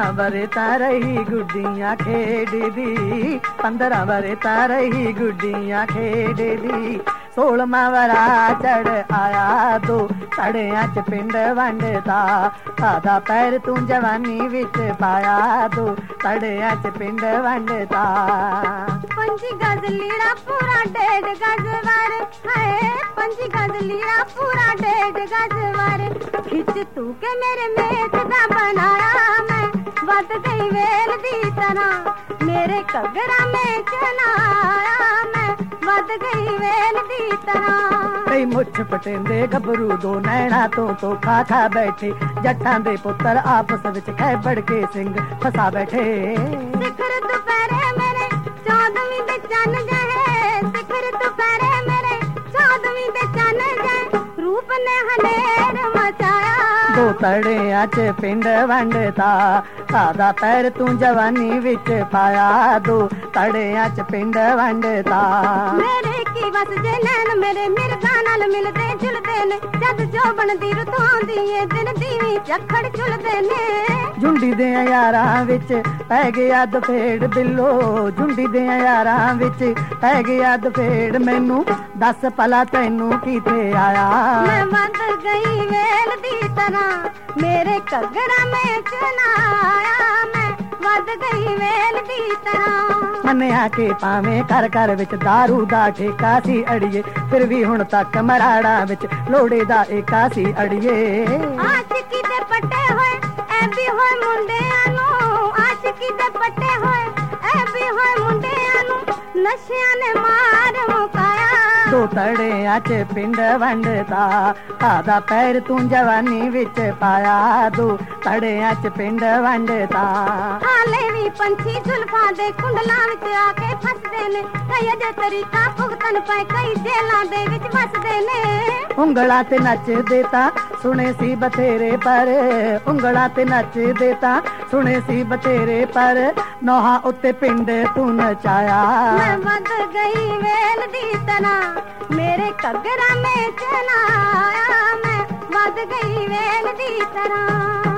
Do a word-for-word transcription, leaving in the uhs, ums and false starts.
पंद्रह बरे तारही गुड्डियां खेडदी, पंद्रह बरे तारही गुड्डियां खेडदी। सोलमा वरा चढ़ आया दो सड़ियां च पिंड वंडदा, आधा पैर तू जवानी विच पाया दो सड़ियां च पिंड वंडदा। पंजी गज लीड़ा पूरा डेढ़ गज वर है, पंजी गज लीड़ा पूरा डेढ़ गज वर। खिच तू के मेरे मेच दा बनाया मैं, वध गई वेल दी तरह मेरे घगरा में चनाया मैं, वध गई वेल दी तरह। कई मुछ पटेंदे गभरू दो नैना तो तो खा खा बैठे, जट्टां दे पुत्तर आपस विच खैबड़ के सिंह फसा बैठे। सिखर दुपहरे मेरे चौदवीं दे चन जाए, सिखर दुपहरे मेरे चौदवीं दे चन जाए, रूप ने हनेर मचाया। दो तड़ियां च पिंड वंडदा, आधा पैर तू जवानी विच पाया दो तड़ियां च पिंड वंडदा। मेरे की बस जे नैन मेरे मिर्गा नाल मिलदे जुलदे ने, जद जोबन दी रुत आउंदी ए दिन दीवी झखड़ झुलदे ने। झुंडी दे यारां विच पै गया दफेड़ बिल्लो, झुंडी दे यारां विच पै गया दफेड़। मैनू दस भला तैनू किथे आया। मैं वध गई वेल दी तरह मेरे घगरा में चनाया मैं, वध गई वेल दी तरह। मन्निया के पावे घर घर विच दारू दा ठेका सी अड़िए, फिर भी हुण तक मराड़ा विच लोड़े दा एका सी अड़िए। आशिकी दे पट्टे होए ऐ भी होए मुंडियां नू, आशिकी दे पट्टे होए ऐ भी होए मुंडियां नू, नशियां ने मार मुकाया। दो तड़ियां च पिंड वंडदा, आधा पैर तू जवानी विच पाया दो तड़ियां च पिंड वंडदा। हाले भी पंछी जुल्फां दे कुंडलां विच आके फसदे ने, कई अजे तरीका भुगतन पए कई जेलां दे विच फसदे ने। उंगलां ते नच देता सुने सी बथेरे पर, उंगलां ते नच देता सुने सी बथेरे पर, नौहां उत्ते पिंड तू नचाया। मैं वध गई वेल दी तरह मेरे घगरा में चनाया मैं, वध गई वेल दी तरह।